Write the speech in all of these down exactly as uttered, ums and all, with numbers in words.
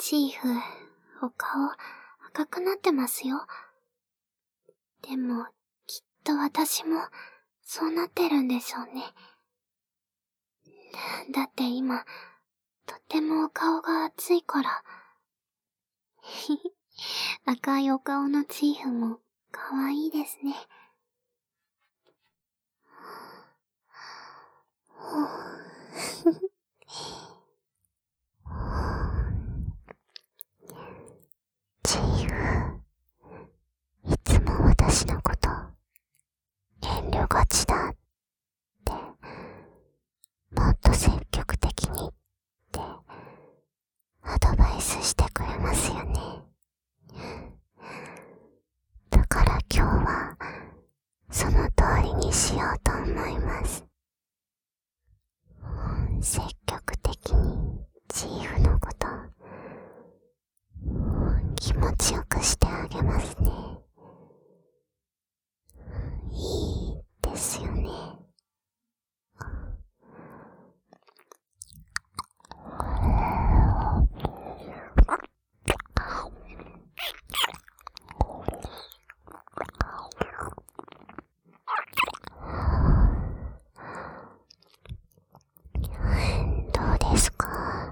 チーフ、お顔赤くなってますよ。でも、きっと私もそうなってるんでしょうね。だって今、とってもお顔が熱いから。ひひ、赤いお顔のチーフも可愛いですね。チーフ、いつも私のこと遠慮がちだって、もっと積極的にってアドバイスしてくれますよね。だから今日はその通りにしようと思います。積極的にチーフのこと気持ちよくしてあげますね。いいですよね。どうですか？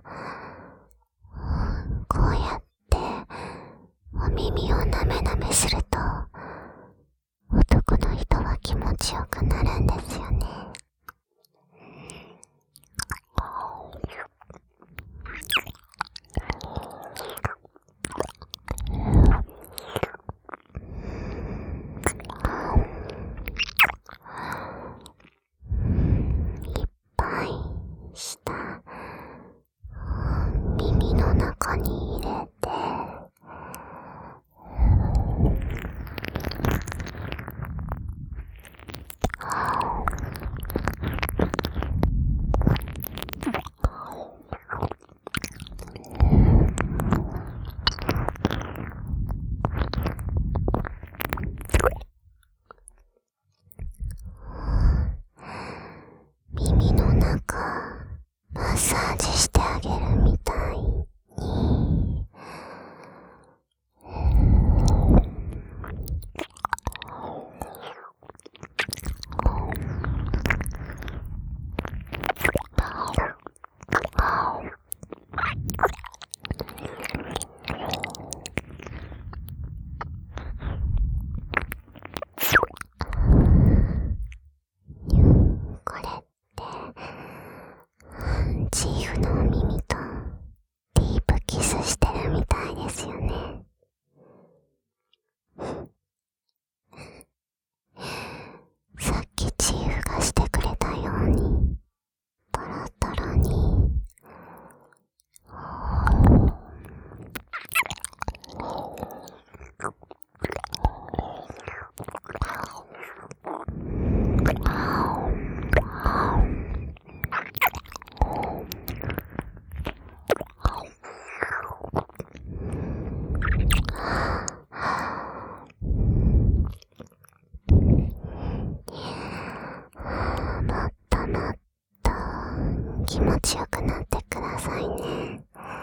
こうやってお耳をなめなめすると男の人は気持ちよくなるんですよね。いっぱい舌耳の中に入れて、耳の中マッサージしてあげるみたいに、これってチーフのお耳とディープキスしてるみたいですよね。さっきチーフがしてくれたようにトロトロにもっともっと気持ちよくなってくださいね。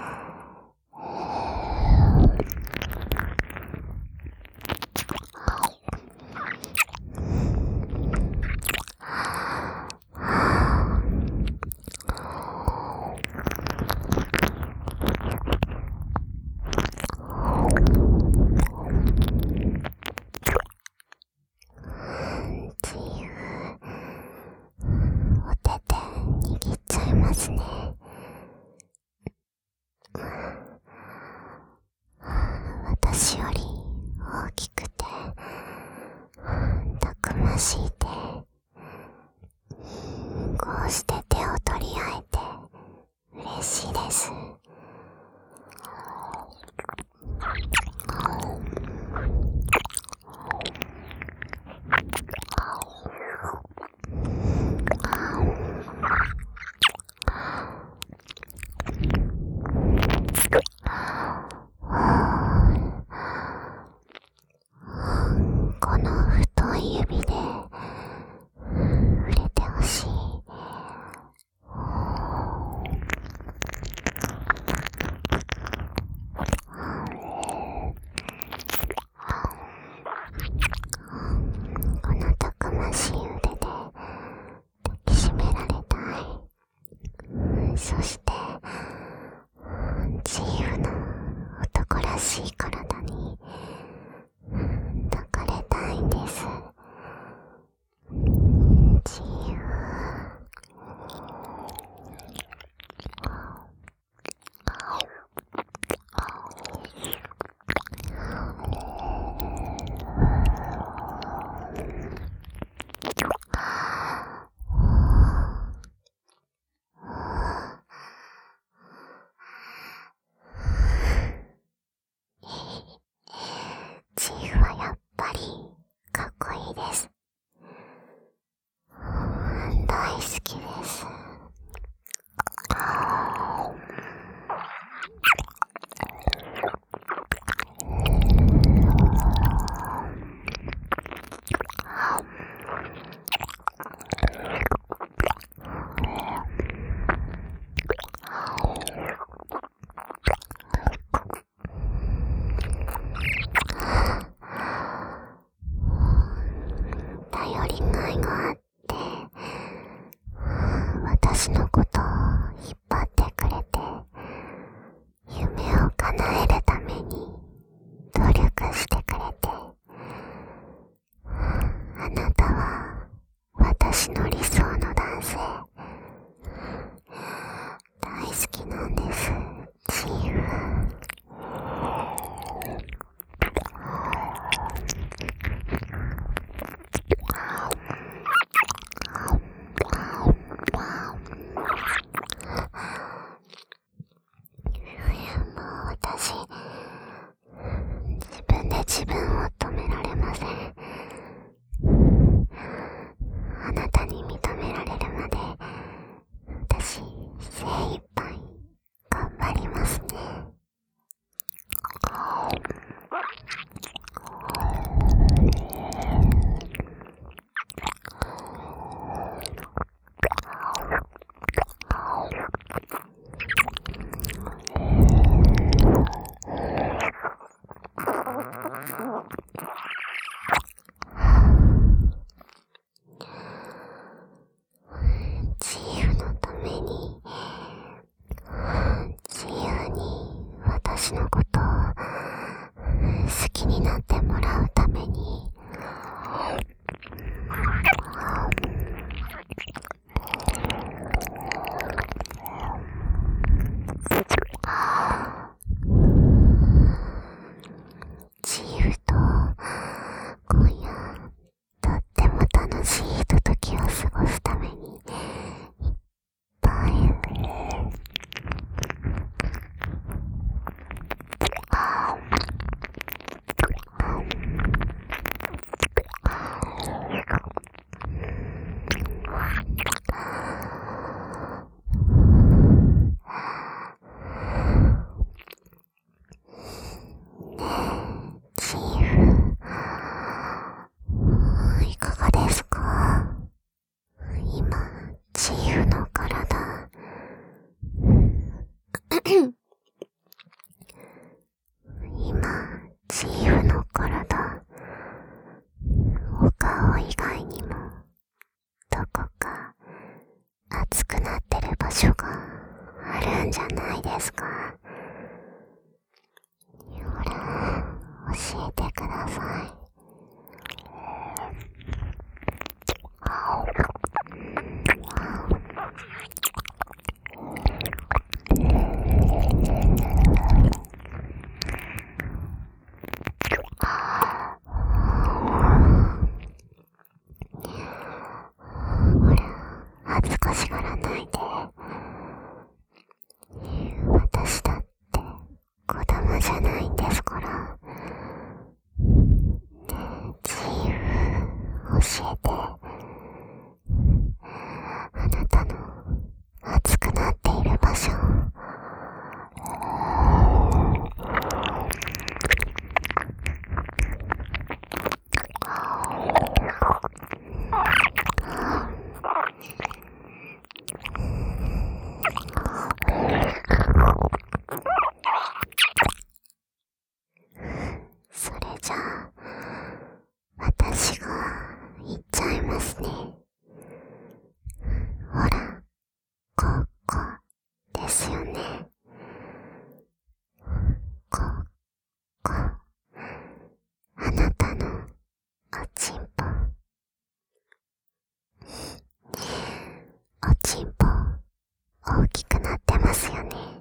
チーフ、お手手握っちゃいますね。私より大きくてたくましい手、こうして手を取り合えて嬉しいです。この太い指で触れてほしい。 そして自由な男らしい体に抱かれたいんです。自由。自由はやっぱりかっこいいです。大好きです。頼りがいがあって、私のことを引っ張ってくれて、夢を叶えるために努力してくれて、あなたは私の理想の男性。大好きなんです。自由。私、自分で自分を止められません。あなたに認められるまで、私、精一杯頑張りますね。自由のために、自由に私のことを好きになってもらうために、自由と今夜とっても楽しいひとときを過ごすために、いっぱい自由。いかがですか？今、自由の体。今、自由の体。お顔以外にも、どこか熱くなってる場所があるんじゃないですか？ほら、教えてください。ほら、恥ずかしがらないで。私だって子供じゃないんですから。自由教えて。あなたの熱くなっている場所。それじゃあ、私が言っちゃますよね。こ、こ、あなたのおちんぽ。おちんぽ、大きくなってますよね。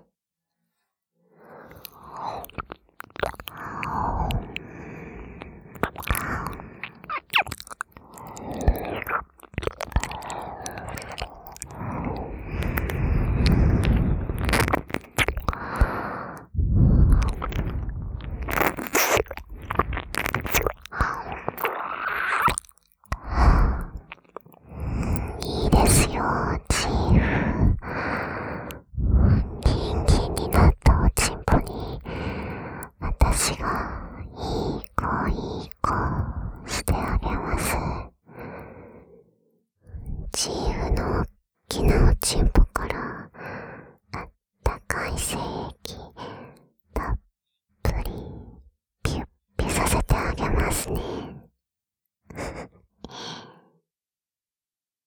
いいですよ、チーフ。ギンギンになったおちんぽに、私がいい子いい子してあげます。チーフの大きなおちんぽからあったかい精液たっぷりピュッピュさせてあげますね。